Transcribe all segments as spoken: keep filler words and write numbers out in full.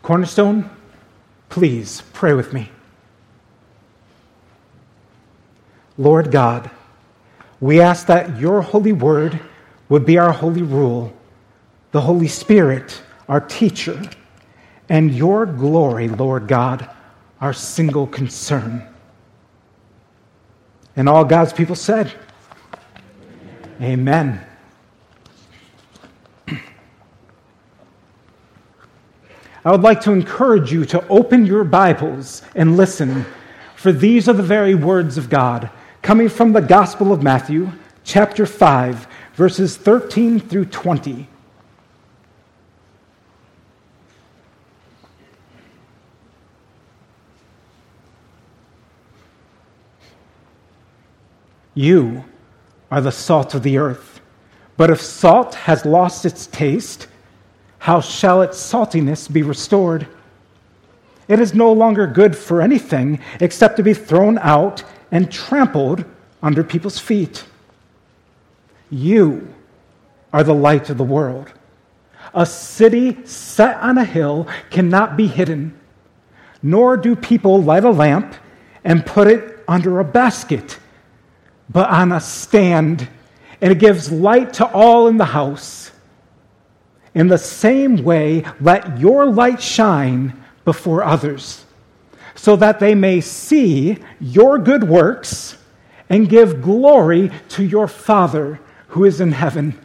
Cornerstone, please pray with me. Lord God, we ask that your holy word would be our holy rule, the Holy Spirit, our teacher, and your glory, Lord God, our single concern. And all God's people said, Amen. I would like to encourage you to open your Bibles and listen, for these are the very words of God, coming from the Gospel of Matthew, chapter five, verses thirteen through twenty. You are the salt of the earth, but if salt has lost its taste, how shall its saltiness be restored? It is no longer good for anything except to be thrown out and trampled under people's feet. You are the light of the world. A city set on a hill cannot be hidden, nor do people light a lamp and put it under a basket, but on a stand, and it gives light to all in the house. In the same way, let your light shine before others, so that they may see your good works and give glory to your Father who is in heaven.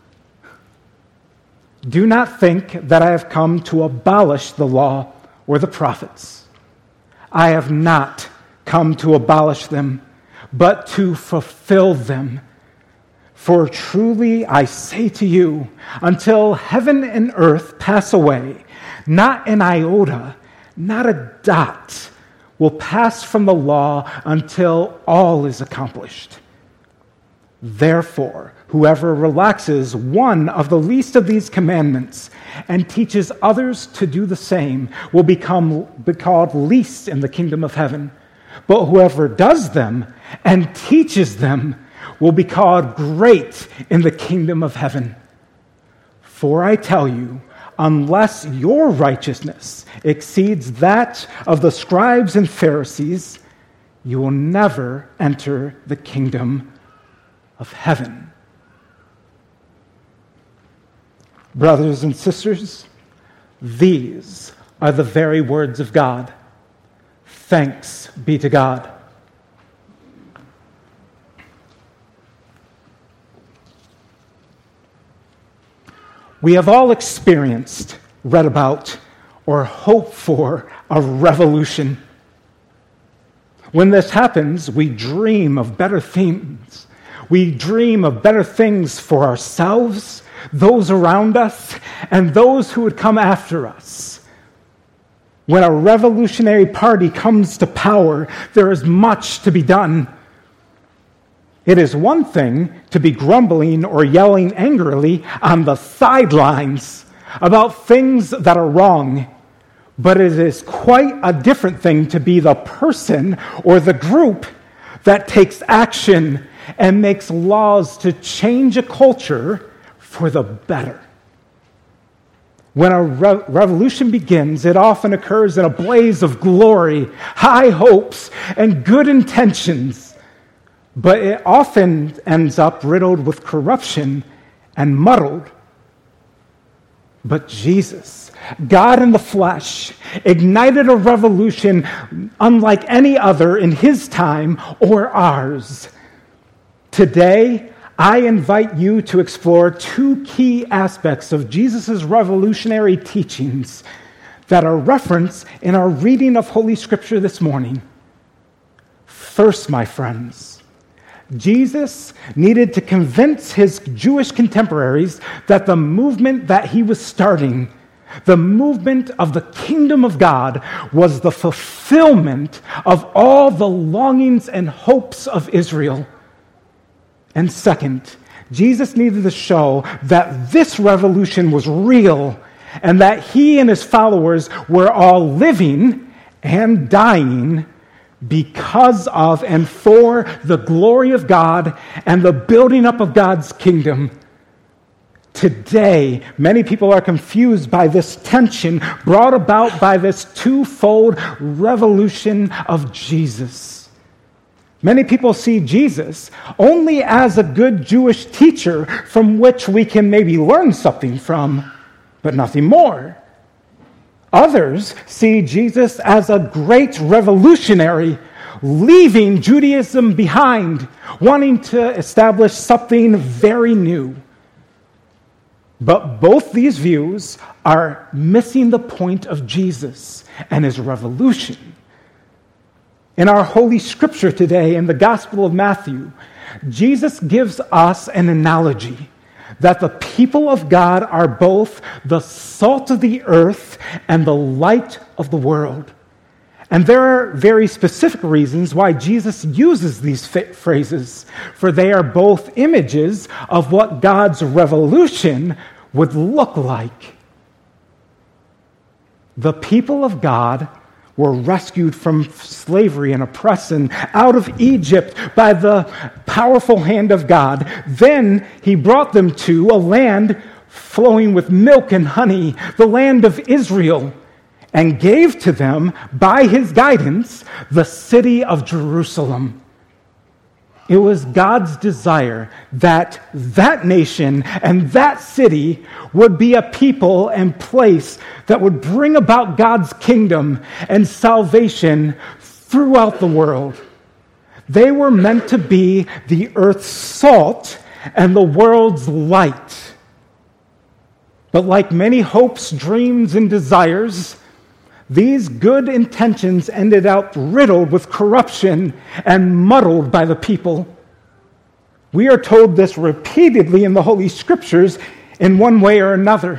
Do not think that I have come to abolish the law or the prophets. I have not come to abolish them, but to fulfill them. For truly I say to you, until heaven and earth pass away, not an iota, not a dot will pass from the law until all is accomplished. Therefore, whoever relaxes one of the least of these commandments and teaches others to do the same will become be called least in the kingdom of heaven. But whoever does them and teaches them will be called great in the kingdom of heaven. For I tell you, unless your righteousness exceeds that of the scribes and Pharisees, you will never enter the kingdom of heaven. Brothers and sisters, these are the very words of God. Thanks be to God. We have all experienced, read about, or hoped for a revolution. When this happens, we dream of better things. We dream of better things for ourselves, those around us, and those who would come after us. When a revolutionary party comes to power, there is much to be done. It is one thing to be grumbling or yelling angrily on the sidelines about things that are wrong, but it is quite a different thing to be the person or the group that takes action and makes laws to change a culture for the better. When a re- revolution begins, it often occurs in a blaze of glory, high hopes, and good intentions. But it often ends up riddled with corruption and muddled. But Jesus, God in the flesh, ignited a revolution unlike any other in his time or ours. Today, I invite you to explore two key aspects of Jesus' revolutionary teachings that are referenced in our reading of Holy Scripture this morning. First, my friends, Jesus needed to convince his Jewish contemporaries that the movement that he was starting, the movement of the kingdom of God, was the fulfillment of all the longings and hopes of Israel. And second, Jesus needed to show that this revolution was real and that he and his followers were all living and dying because of and for the glory of God and the building up of God's kingdom. Today, many people are confused by this tension brought about by this twofold revolution of Jesus. Many people see Jesus only as a good Jewish teacher from which we can maybe learn something from, but nothing more. Others see Jesus as a great revolutionary, leaving Judaism behind, wanting to establish something very new. But both these views are missing the point of Jesus and his revolution. In our Holy Scripture today, in the Gospel of Matthew, Jesus gives us an analogy that the people of God are both the salt of the earth and the light of the world. And there are very specific reasons why Jesus uses these phrases, for they are both images of what God's revolution would look like. The people of God were rescued from slavery and oppression out of Egypt by the powerful hand of God. Then he brought them to a land flowing with milk and honey, the land of Israel, and gave to them, by his guidance, the city of Jerusalem. It was God's desire that that nation and that city would be a people and place that would bring about God's kingdom and salvation throughout the world. They were meant to be the earth's salt and the world's light. But like many hopes, dreams, and desires, these good intentions ended up riddled with corruption and muddled by the people. We are told this repeatedly in the Holy Scriptures in one way or another.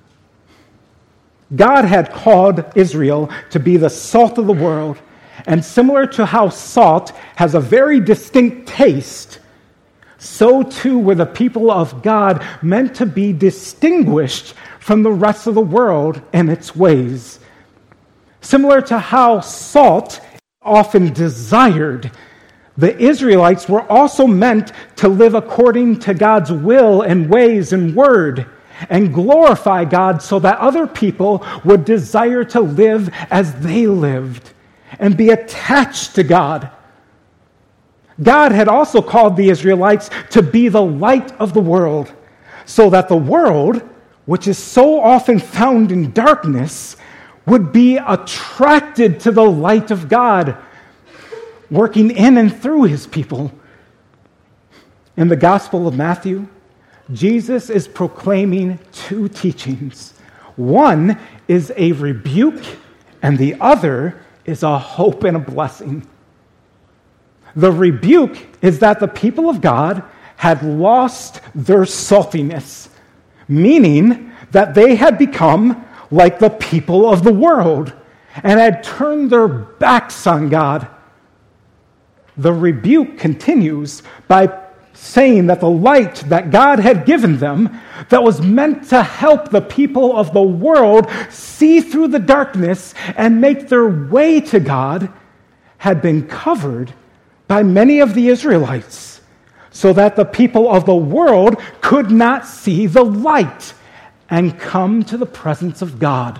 God had called Israel to be the salt of the world, and similar to how salt has a very distinct taste, so too were the people of God meant to be distinguished from the rest of the world and its ways. Similar to how salt is often desired, the Israelites were also meant to live according to God's will and ways and word, and glorify God so that other people would desire to live as they lived and be attached to God. God had also called the Israelites to be the light of the world, so that the world, which is so often found in darkness, would be attracted to the light of God, working in and through his people. In the Gospel of Matthew, Jesus is proclaiming two teachings. One is a rebuke, and the other is a hope and a blessing. The rebuke is that the people of God had lost their saltiness, meaning that they had become like the people of the world and had turned their backs on God. The rebuke continues by saying that the light that God had given them, that was meant to help the people of the world see through the darkness and make their way to God, had been covered by many of the Israelites, so that the people of the world could not see the light and come to the presence of God.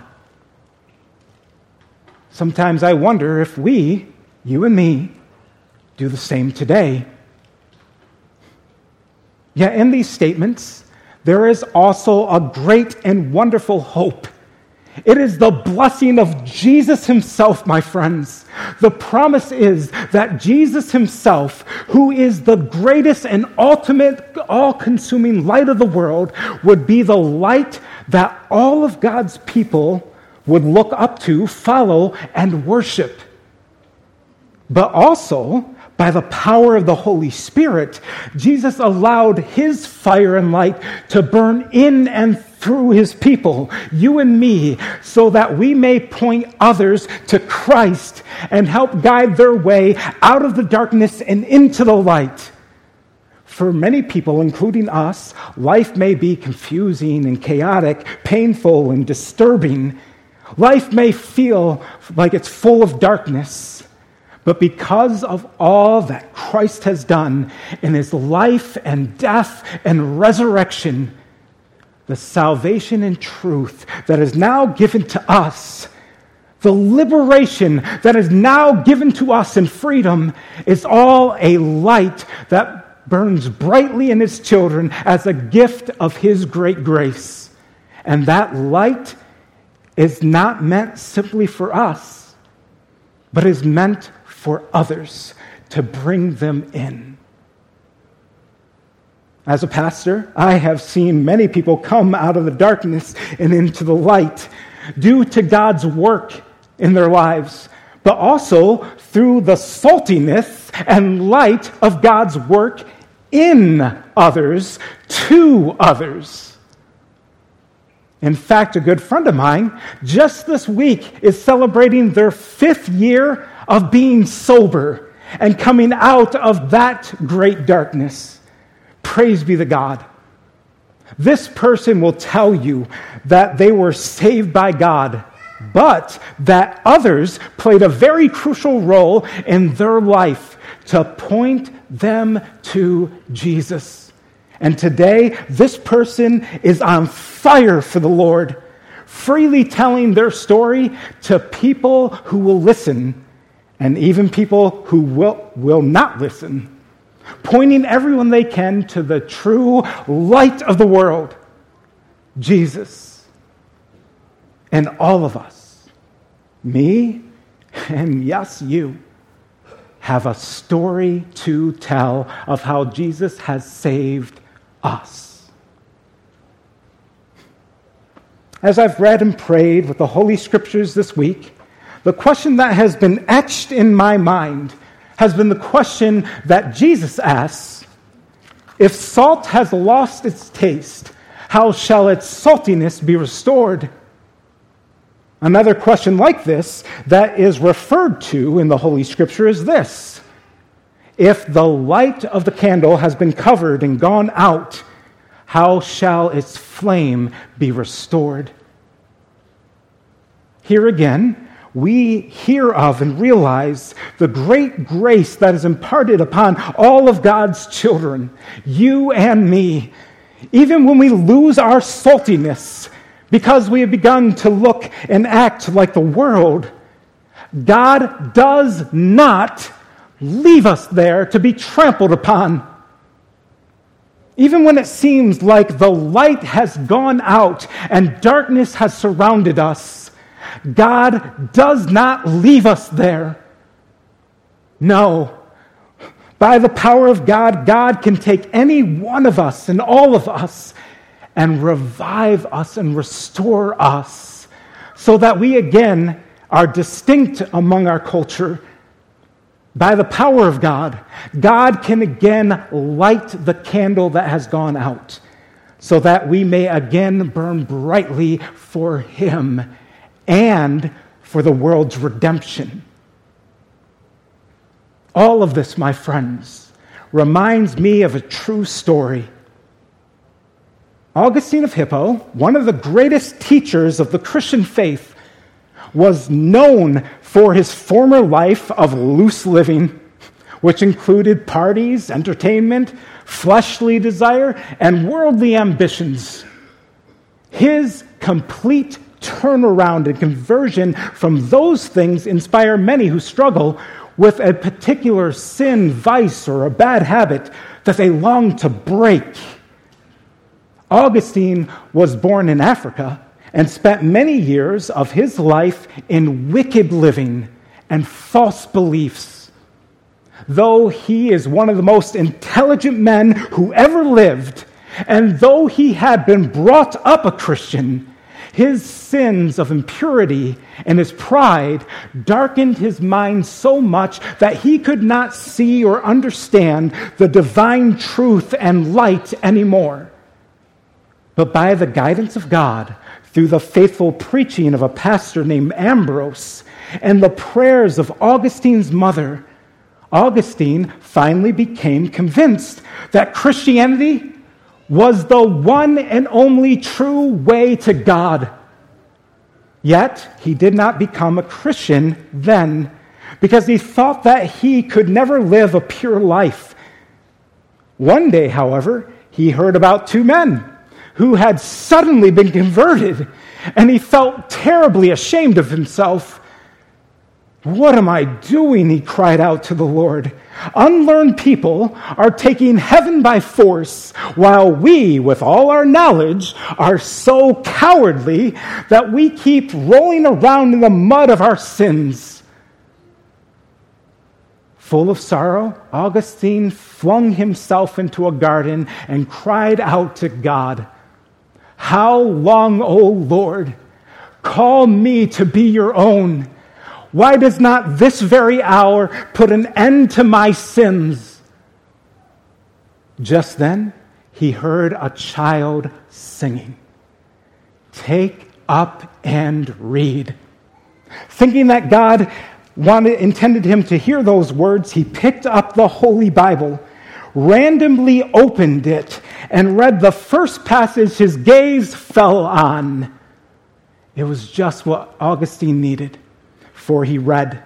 Sometimes I wonder if we, you and me, do the same today. Yet in these statements, there is also a great and wonderful hope. It is the blessing of Jesus himself, my friends. The promise is that Jesus himself, who is the greatest and ultimate, all-consuming light of the world, would be the light that all of God's people would look up to, follow, and worship. But also, by the power of the Holy Spirit, Jesus allowed his fire and light to burn in and through his people, you and me, so that we may point others to Christ and help guide their way out of the darkness and into the light. For many people, including us, life may be confusing and chaotic, painful and disturbing. Life may feel like it's full of darkness. But because of all that Christ has done in his life and death and resurrection, the salvation and truth that is now given to us, the liberation that is now given to us in freedom, is all a light that burns brightly in his children as a gift of his great grace. And that light is not meant simply for us, but is meant for others to bring them in. As a pastor, I have seen many people come out of the darkness and into the light due to God's work in their lives, but also through the saltiness and light of God's work in others, to others. In fact, a good friend of mine just this week is celebrating their fifth year of being sober and coming out of that great darkness. Praise be to God. This person will tell you that they were saved by God, but that others played a very crucial role in their life to point them to Jesus. And today, this person is on fire for the Lord, freely telling their story to people who will listen, and even people who will, will not listen, pointing everyone they can to the true light of the world, Jesus. And all of us, me, and yes, you, have a story to tell of how Jesus has saved us. As I've read and prayed with the Holy Scriptures this week, the question that has been etched in my mind has been the question that Jesus asks: if salt has lost its taste, how shall its saltiness be restored? Another question like this that is referred to in the Holy Scripture is this: if the light of the candle has been covered and gone out, how shall its flame be restored? Here again, we hear of and realize the great grace that is imparted upon all of God's children, you and me. Even when we lose our saltiness, because we have begun to look and act like the world, God does not leave us there to be trampled upon. Even when it seems like the light has gone out and darkness has surrounded us, God does not leave us there. No. By the power of God, God can take any one of us and all of us and revive us and restore us so that we again are distinct among our culture. By the power of God, God can again light the candle that has gone out so that we may again burn brightly for Him and for the world's redemption. All of this, my friends, reminds me of a true story. Augustine of Hippo, one of the greatest teachers of the Christian faith, was known for his former life of loose living, which included parties, entertainment, fleshly desire, and worldly ambitions. His complete turnaround and conversion from those things inspire many who struggle with a particular sin, vice, or a bad habit that they long to break. Augustine was born in Africa and spent many years of his life in wicked living and false beliefs. Though he is one of the most intelligent men who ever lived, and though he had been brought up a Christian, his sins of impurity and his pride darkened his mind so much that he could not see or understand the divine truth and light anymore. But by the guidance of God, through the faithful preaching of a pastor named Ambrose and the prayers of Augustine's mother, Augustine finally became convinced that Christianity was the one and only true way to God. Yet, he did not become a Christian then because he thought that he could never live a pure life. One day, however, he heard about two men who had suddenly been converted, and he felt terribly ashamed of himself. "What am I doing?" he cried out to the Lord. "Unlearned people are taking heaven by force, while we, with all our knowledge, are so cowardly that we keep rolling around in the mud of our sins." Full of sorrow, Augustine flung himself into a garden and cried out to God, "How long, O Lord? Call me to be your own. Why does not this very hour put an end to my sins?" Just then, he heard a child singing, "Take up and read." Thinking that God wanted, intended him to hear those words, he picked up the Holy Bible, randomly opened it, and read the first passage his gaze fell on. It was just what Augustine needed, for he read,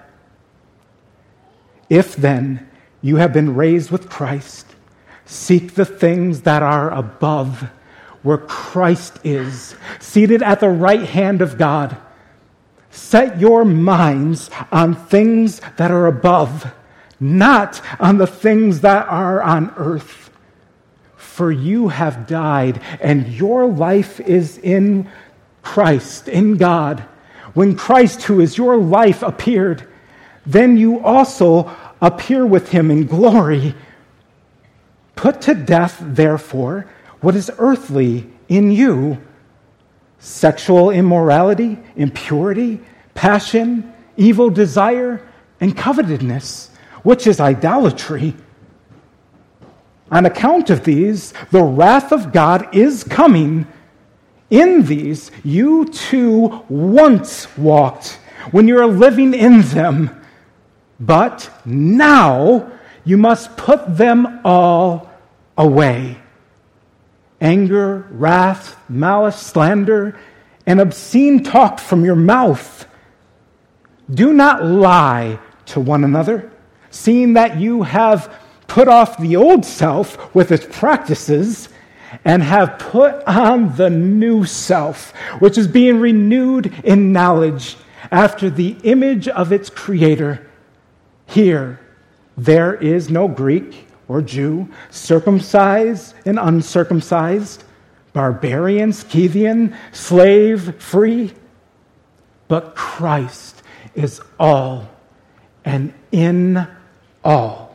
"If then you have been raised with Christ, seek the things that are above, where Christ is, seated at the right hand of God. Set your minds on things that are above, not on the things that are on earth. For you have died, and your life is in Christ, in God. When Christ, who is your life, appeared, then you also appear with him in glory. Put to death, therefore, what is earthly in you: sexual immorality, impurity, passion, evil desire, and covetousness, which is idolatry. On account of these, the wrath of God is coming. In these, you too once walked when you were living in them. But now you must put them all away: anger, wrath, malice, slander, and obscene talk from your mouth. Do not lie to one another, seeing that you have put off the old self with its practices and have put on the new self, which is being renewed in knowledge after the image of its creator. Here, there is no Greek or Jew, circumcised and uncircumcised, barbarian, Scythian, slave, free, but Christ is all and in all.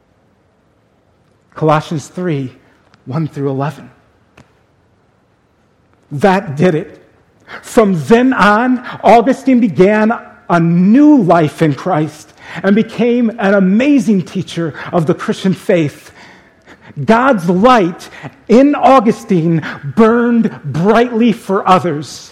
Colossians three, one through eleven. That did it. From then on, Augustine began a new life in Christ and became an amazing teacher of the Christian faith. God's light in Augustine burned brightly for others.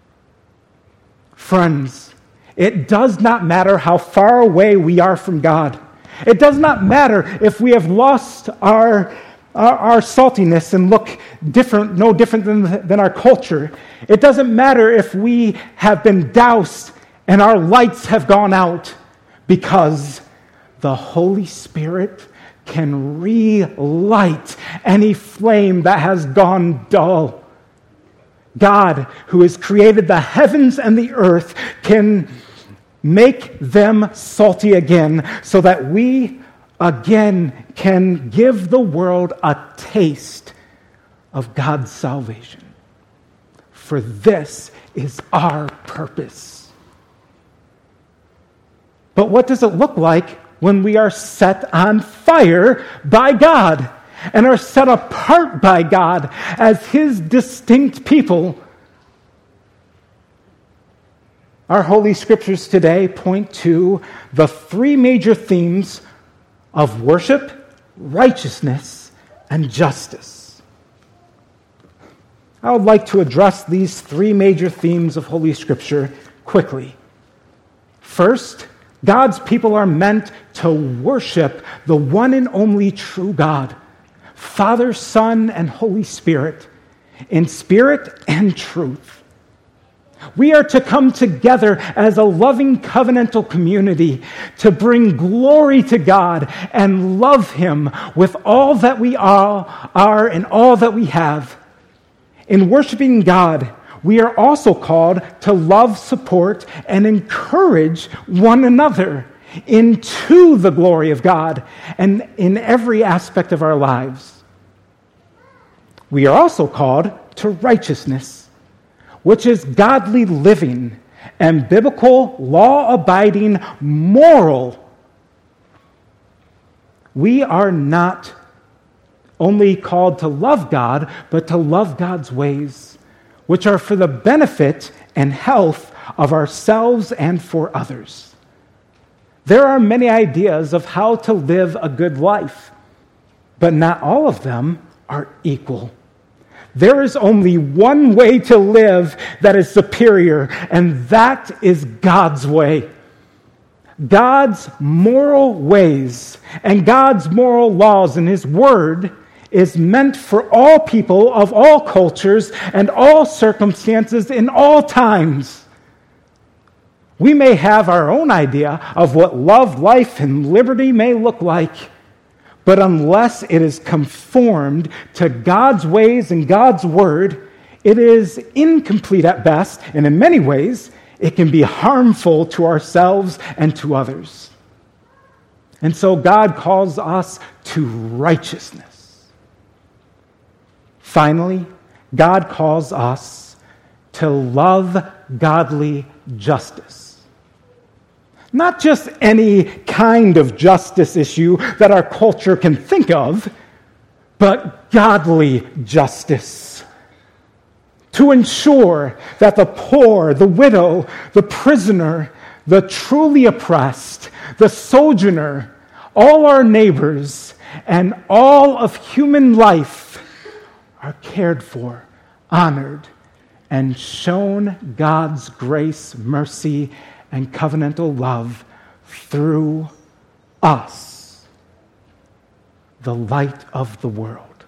Friends, it does not matter how far away we are from God. It does not matter if we have lost our, our, our saltiness and look different, no different than, than our culture. It doesn't matter if we have been doused and our lights have gone out, because the Holy Spirit can relight any flame that has gone dull. God, who has created the heavens and the earth, can make them salty again, so that we again can give the world a taste of God's salvation. For this is our purpose. But what does it look like when we are set on fire by God and are set apart by God as His distinct people? Our Holy Scriptures today point to the three major themes of worship, righteousness, and justice. I would like to address these three major themes of Holy Scripture quickly. First, God's people are meant to worship the one and only true God, Father, Son, and Holy Spirit, in spirit and truth. We are to come together as a loving covenantal community to bring glory to God and love Him with all that we are, are and all that we have. In worshiping God, we are also called to love, support, and encourage one another into the glory of God and in every aspect of our lives. We are also called to righteousness, which is godly living and biblical, law-abiding, moral. We are not only called to love God, but to love God's ways, which are for the benefit and health of ourselves and for others. There are many ideas of how to live a good life, but not all of them are equal. There is only one way to live that is superior, and that is God's way. God's moral ways and God's moral laws and His Word is meant for all people of all cultures and all circumstances in all times. We may have our own idea of what love, life, and liberty may look like, but unless it is conformed to God's ways and God's Word, it is incomplete at best, and in many ways, it can be harmful to ourselves and to others. And so God calls us to righteousness. Finally, God calls us to love godly justice. Not just any kind of justice issue that our culture can think of, but godly justice. To ensure that the poor, the widow, the prisoner, the truly oppressed, the sojourner, all our neighbors, and all of human life are cared for, honored, and shown God's grace, mercy, and covenantal love through us, the light of the world.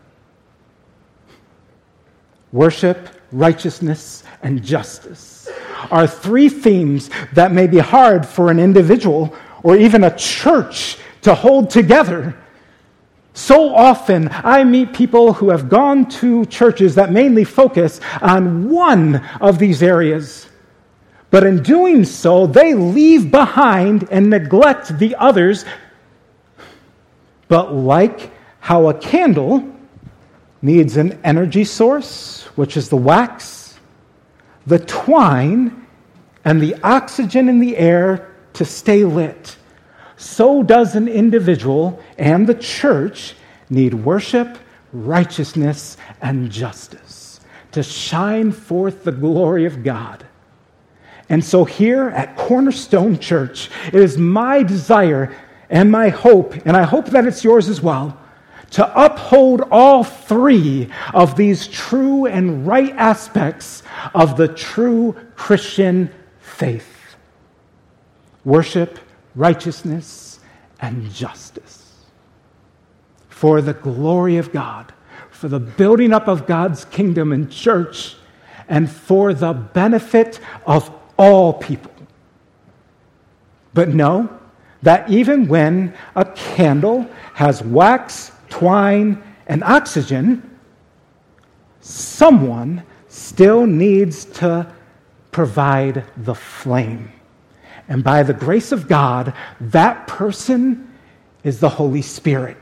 Worship, righteousness, and justice are three themes that may be hard for an individual or even a church to hold together. So often, I meet people who have gone to churches that mainly focus on one of these areas. But in doing so, they leave behind and neglect the others. But like how a candle needs an energy source, which is the wax, the twine, and the oxygen in the air to stay lit, so does an individual and the church need worship, righteousness, and justice to shine forth the glory of God. And so here at Cornerstone Church, it is my desire and my hope, and I hope that it's yours as well, to uphold all three of these true and right aspects of the true Christian faith: worship, righteousness, and justice. For the glory of God, for the building up of God's kingdom and church, and for the benefit of all people. But know that even when a candle has wax, twine, and oxygen, someone still needs to provide the flame. And by the grace of God, that person is the Holy Spirit.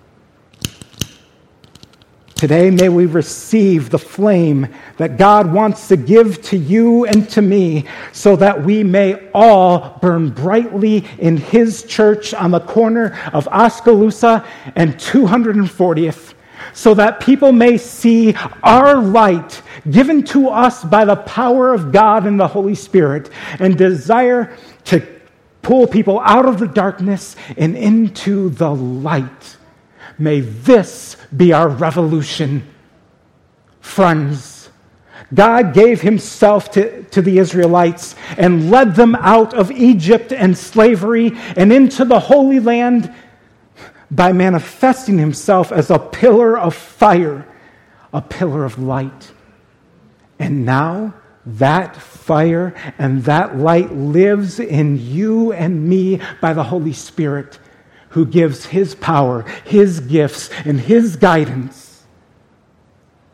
Today, may we receive the flame that God wants to give to you and to me, so that we may all burn brightly in His church on the corner of Oskaloosa and two hundred fortieth, so that people may see our light given to us by the power of God and the Holy Spirit, and desire to pull people out of the darkness and into the light. May this be our revolution. Friends, God gave Himself to, to the Israelites and led them out of Egypt and slavery and into the Holy Land by manifesting Himself as a pillar of fire, a pillar of light. And now that fire and that light lives in you and me by the Holy Spirit, who gives His power, His gifts, and His guidance.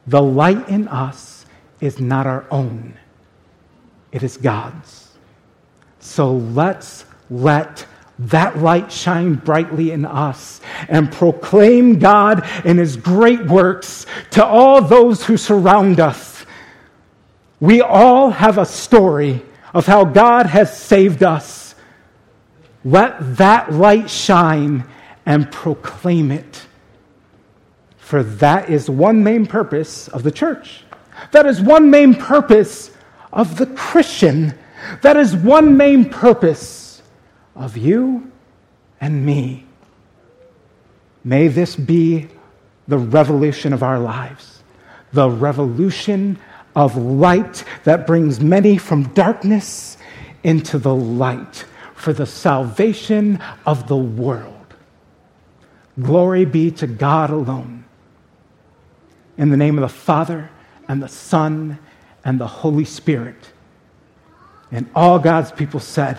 The light in us is not our own. It is God's. So let's let that light shine brightly in us and proclaim God and His great works to all those who surround us. We all have a story of how God has saved us. Let that light shine and proclaim it. For that is one main purpose of the church. That is one main purpose of the Christian. That is one main purpose of you and me. May this be the revolution of our lives, the revolution of light that brings many from darkness into the light for the salvation of the world. Glory be to God alone. In the name of the Father and the Son and the Holy Spirit. And all God's people said,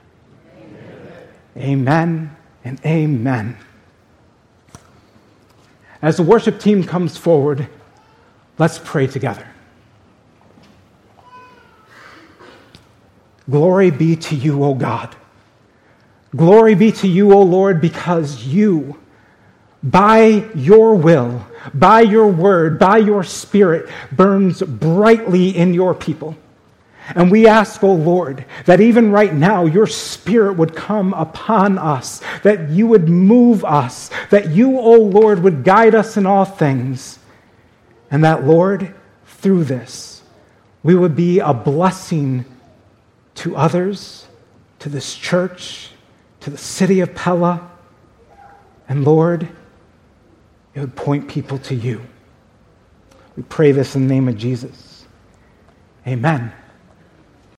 Amen and amen. As the worship team comes forward, let's pray together. Glory be to you, O God. Glory be to you, O Lord, because you, by your will, by your word, by your Spirit, burns brightly in your people. And we ask, O Lord, that even right now your Spirit would come upon us, that you would move us, that you, O Lord, would guide us in all things, and that, Lord, through this, we would be a blessing to others, to this church, to the city of Pella, and Lord, it would point people to you. We pray this in the name of Jesus. Amen.